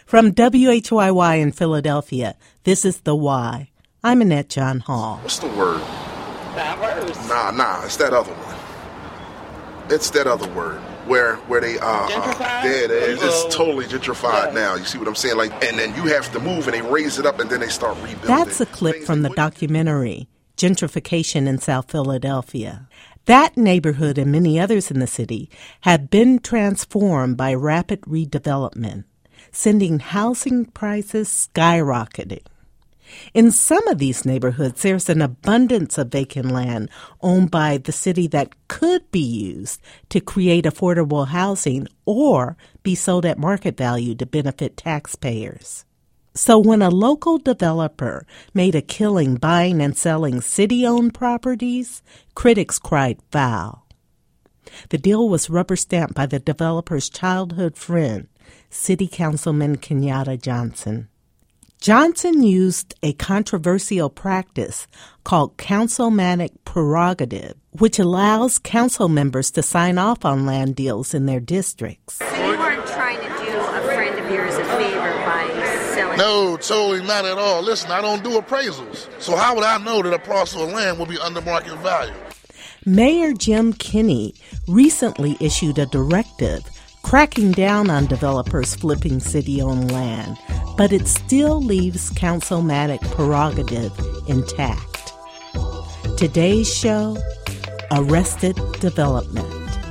From WHYY in Philadelphia, this is The Why. I'm Annette John Hall. What's the word? Diverse. Nah, it's that other one. It's that other word where they gentrified? There it is. It's totally gentrified now. You see what I'm saying? Like, and then you have to move and they raise it up and then they start rebuilding. That's a clip from the documentary, Gentrification in South Philadelphia. That neighborhood and many others in the city have been transformed by rapid redevelopment, sending housing prices skyrocketing. In some of these neighborhoods, there's an abundance of vacant land owned by the city that could be used to create affordable housing or be sold at market value to benefit taxpayers. So when a local developer made a killing buying and selling city-owned properties, critics cried foul. The deal was rubber-stamped by the developer's childhood friend, City Councilman Kenyatta Johnson. Johnson used a controversial practice called councilmanic prerogative, which allows council members to sign off on land deals in their districts. So you weren't trying to do a friend of yours a favor by selling? No, totally not at all. Listen, I don't do appraisals. So how would I know that a parcel of land will be under market value? Mayor Jim Kenney recently issued a directive cracking down on developers flipping city-owned land, but it still leaves councilmanic prerogative intact. Today's show, Arrested Development.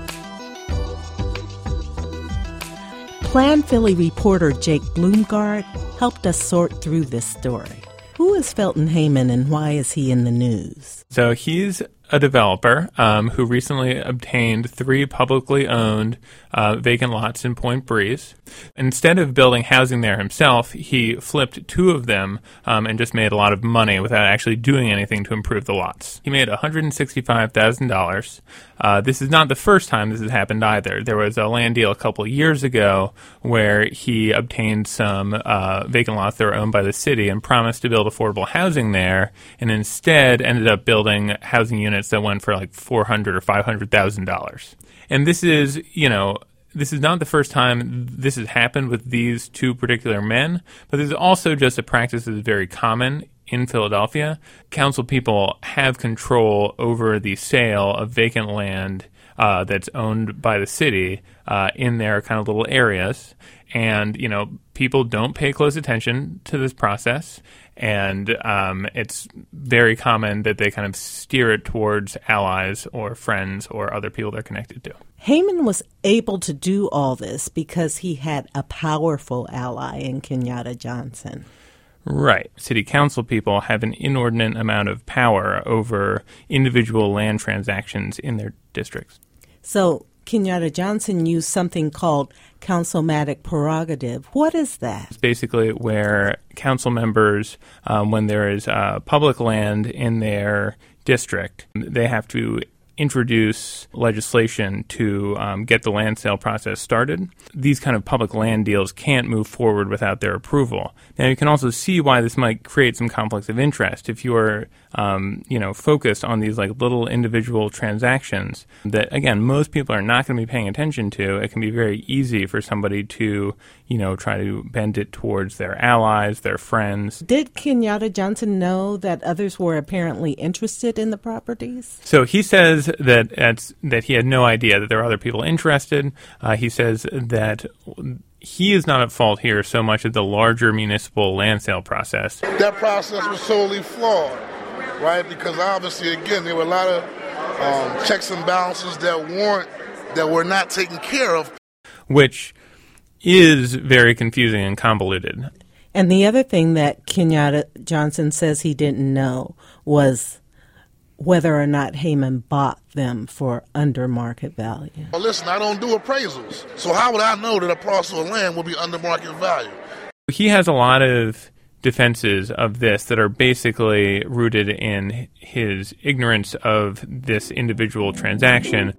Plan Philly reporter Jake Bloomgard helped us sort through this story. Who is Felton Heyman and why is he in the news? So he's a developer who recently obtained 3 publicly owned vacant lots in Point Breeze. Instead of building housing there himself, he flipped 2 of them and just made a lot of money without actually doing anything to improve the lots. He made $165,000. This is not the first time this has happened either. There was a land deal a couple of years ago where he obtained some vacant lots that were owned by the city and promised to build affordable housing there, and instead ended up building housing units that went for like $400,000 or $500,000. And this is, this is not the first time this has happened with these 2 particular men, but this is also just a practice that is very common in Philadelphia. Council people have control over the sale of vacant land that's owned by the city in their kind of little areas. And, people don't pay close attention to this process. And it's very common that they kind of steer it towards allies or friends or other people they're connected to. Heyman was able to do all this because he had a powerful ally in Kenyatta Johnson. Right. City council people have an inordinate amount of power over individual land transactions in their districts. So Kenyatta Johnson used something called councilmanic prerogative. What is that? It's basically where council members, when there is public land in their district, they have to introduce legislation to get the land sale process started. These kind of public land deals can't move forward without their approval. Now, you can also see why this might create some conflicts of interest. If you are, focused on these like little individual transactions that, again, most people are not going to be paying attention to, it can be very easy for somebody to, try to bend it towards their allies, their friends. Did Kenyatta Johnson know that others were apparently interested in the properties? So he says that he had no idea that there were other people interested. He says that he is not at fault here so much as the larger municipal land sale process. That process was totally flawed, right? Because obviously, again, there were a lot of checks and balances that were not taken care of. Which is very confusing and convoluted. And the other thing that Kenyatta Johnson says he didn't know was whether or not Heyman bought them for under market value. Well, listen, I don't do appraisals. So how would I know that a parcel of land will be under market value? He has a lot of defenses of this that are basically rooted in his ignorance of this individual transaction.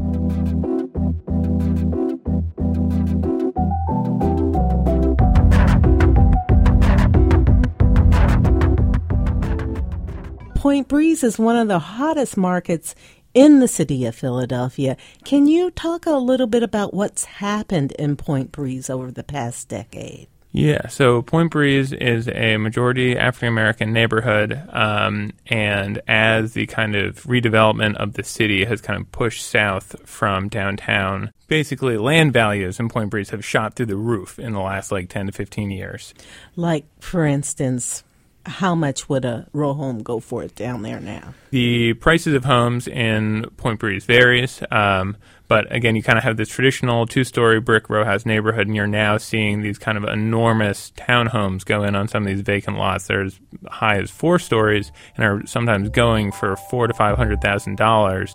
Point Breeze is one of the hottest markets in the city of Philadelphia. Can you talk a little bit about what's happened in Point Breeze over the past decade? Yeah, so Point Breeze is a majority African-American neighborhood, and as the kind of redevelopment of the city has kind of pushed south from downtown, basically land values in Point Breeze have shot through the roof in the last 10 to 15 years. Like, for instance, how much would a row home go for down there now? The prices of homes in Point Breeze varies, but again, you kind of have this traditional two-story brick row house neighborhood, and you're now seeing these kind of enormous townhomes go in on some of these vacant lots. They're as high as 4 stories and are sometimes going for $400,000 to $500,000.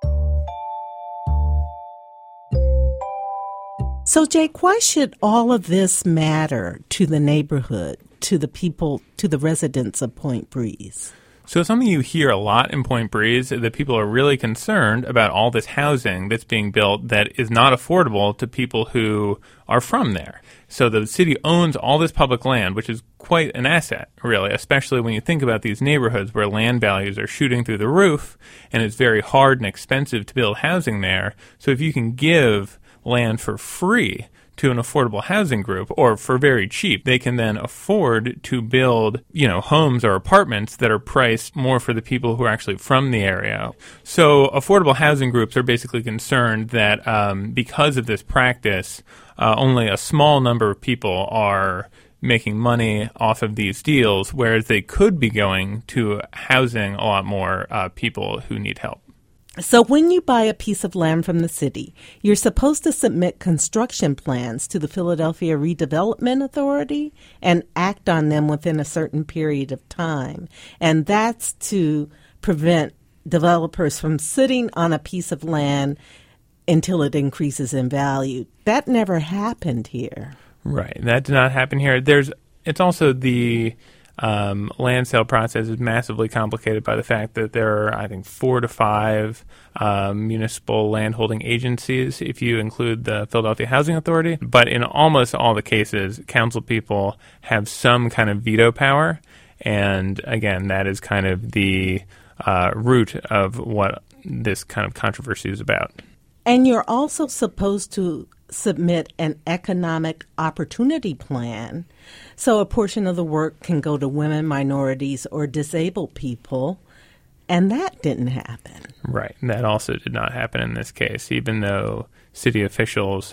So, Jake, why should all of this matter to the neighborhood, to the people, to the residents of Point Breeze? So something you hear a lot in Point Breeze is that people are really concerned about all this housing that's being built that is not affordable to people who are from there. So the city owns all this public land, which is quite an asset, really, especially when you think about these neighborhoods where land values are shooting through the roof, and it's very hard and expensive to build housing there. So if you can give land for free to an affordable housing group, or for very cheap, they can then afford to build, homes or apartments that are priced more for the people who are actually from the area. So affordable housing groups are basically concerned that because of this practice, only a small number of people are making money off of these deals, whereas they could be going to housing a lot more people who need help. So when you buy a piece of land from the city, you're supposed to submit construction plans to the Philadelphia Redevelopment Authority and act on them within a certain period of time. And that's to prevent developers from sitting on a piece of land until it increases in value. That never happened here. Right. That did not happen here. It's also the land sale process is massively complicated by the fact that there are, I think, 4 to 5 municipal landholding agencies, if you include the Philadelphia Housing Authority. But in almost all the cases, council people have some kind of veto power. And again, that is kind of the root of what this kind of controversy is about. And you're also supposed to submit an economic opportunity plan, so a portion of the work can go to women, minorities, or disabled people, and that didn't happen. Right. That also did not happen in this case, even though city officials,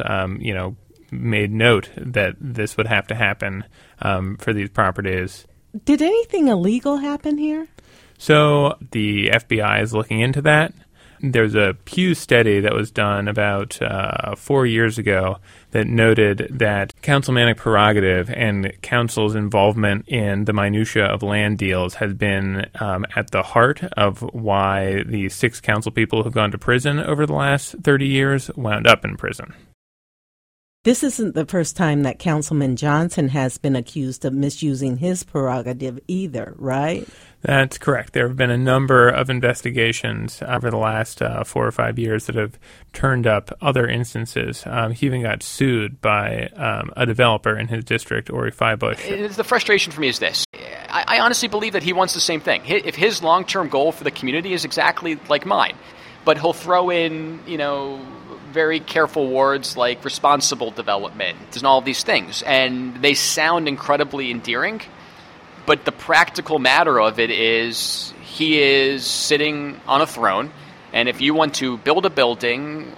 made note that this would have to happen for these properties. Did anything illegal happen here? So the FBI is looking into that. There's a Pew study that was done about 4 years ago that noted that councilmanic prerogative and council's involvement in the minutia of land deals has been at the heart of why the 6 council people who've gone to prison over the last 30 years wound up in prison. This isn't the first time that Councilman Johnson has been accused of misusing his prerogative either, right? That's correct. There have been a number of investigations over the last 4 or 5 years that have turned up other instances. He even got sued by a developer in his district, Ori Feibush. The frustration for me is this. I honestly believe that he wants the same thing. If his long-term goal for the community is exactly like mine, but he'll throw in, very careful words like responsible development and all of these things, and they sound incredibly endearing. But the practical matter of it is he is sitting on a throne, and if you want to build a building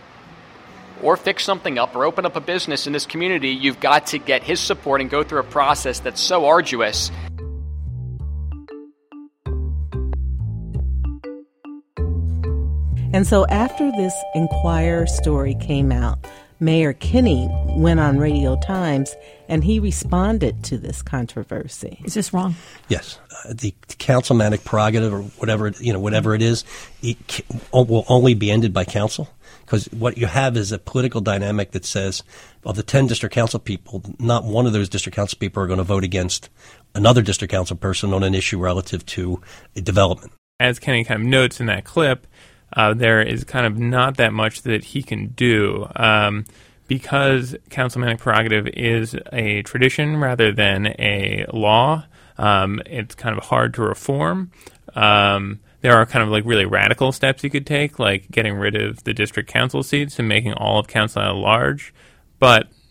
or fix something up or open up a business in this community, you've got to get his support and go through a process that's so arduous. And so after this Enquirer story came out, Mayor Kinney went on Radio Times and he responded to this controversy. Is this wrong? Yes. The councilmanic prerogative or whatever it is, it will only be ended by council. Because what you have is a political dynamic that says of the 10 district council people, not one of those district council people are going to vote against another district council person on an issue relative to a development. As Kenny kind of notes in that clip, there is kind of not that much that he can do because councilmanic prerogative is a tradition rather than a law. It's kind of hard to reform. There are kind of like really radical steps you could take, like getting rid of the district council seats and making all of council at large. But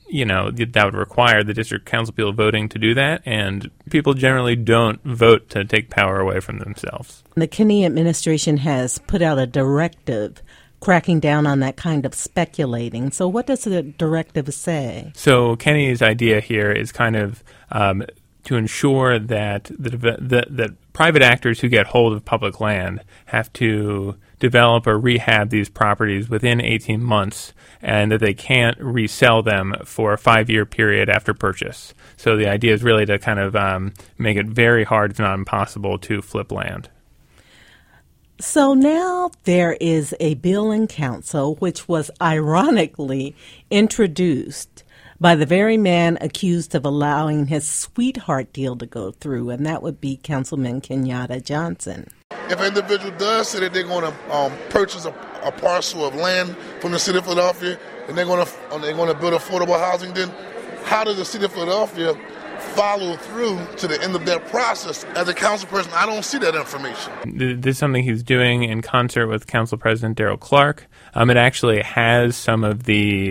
that would require the district council people voting to do that, and people generally don't vote to take power away from themselves. The Kenney administration has put out a directive cracking down on that kind of speculating. So what does the directive say? So Kenney's idea here is kind of to ensure that that private actors who get hold of public land have to develop or rehab these properties within 18 months, and that they can't resell them for a 5-year period after purchase. So the idea is really to kind of make it very hard, if not impossible, to flip land. So now there is a bill in council which was ironically introduced by the very man accused of allowing his sweetheart deal to go through, and that would be Councilman Kenyatta Johnson. If an individual does say that they're going to purchase a parcel of land from the city of Philadelphia and they're going to build affordable housing, then how does the city of Philadelphia follow through to the end of that process? As a council person, I don't see that information. This is something he's doing in concert with Council President Darrell Clarke. It actually has some of the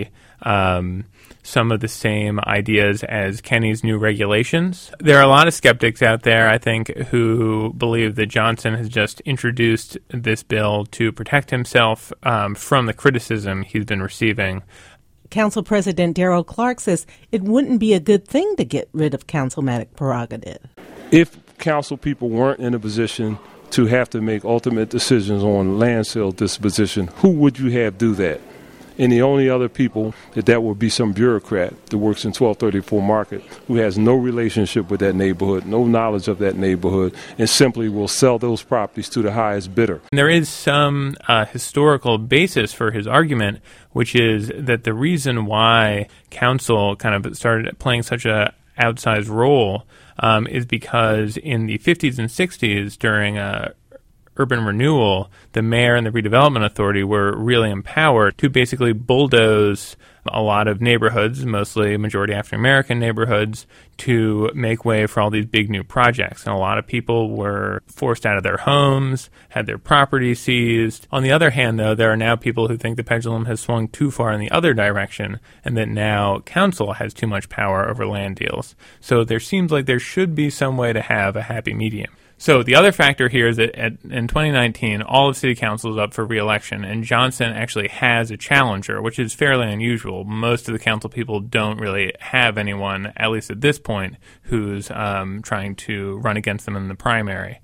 same ideas as Kenney's new regulations. There are a lot of skeptics out there, I think, who believe that Johnson has just introduced this bill to protect himself from the criticism he's been receiving. Council President Darrell Clarke says it wouldn't be a good thing to get rid of councilmanic prerogative. If council people weren't in a position to have to make ultimate decisions on land sale disposition, who would you have do that? And the only other people that would be some bureaucrat that works in 1234 Market who has no relationship with that neighborhood, no knowledge of that neighborhood, and simply will sell those properties to the highest bidder. There is some historical basis for his argument, which is that the reason why council kind of started playing such a outsized role is because in the 50s and 60s during urban renewal, the mayor and the redevelopment authority were really empowered to basically bulldoze a lot of neighborhoods, mostly majority African-American neighborhoods, to make way for all these big new projects. And a lot of people were forced out of their homes, had their property seized. On the other hand, though, there are now people who think the pendulum has swung too far in the other direction and that now council has too much power over land deals. So there seems like there should be some way to have a happy medium. So the other factor here is that in 2019, all of City Council is up for re-election, and Johnson actually has a challenger, which is fairly unusual. Most of the council people don't really have anyone, at least at this point, who's trying to run against them in the primary.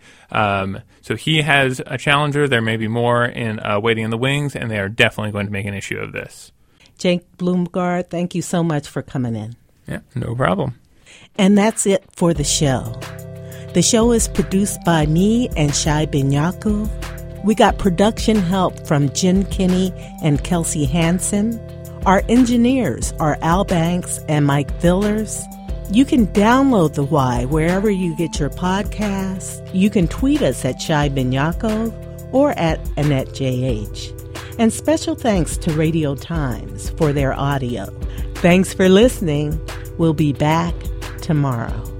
So he has a challenger. There may be more waiting in the wings, and they are definitely going to make an issue of this. Jake Bloomgard, thank you so much for coming in. Yeah, no problem. And that's it for the show. The show is produced by me and Shai Ben Yaakov. We got production help from Jen Kinney and Kelsey Hansen. Our engineers are Al Banks and Mike Villers. You can download The Why wherever you get your podcasts. You can tweet us at Shai Ben Yaakov or at Annette JH. And special thanks to Radio Times for their audio. Thanks for listening. We'll be back tomorrow.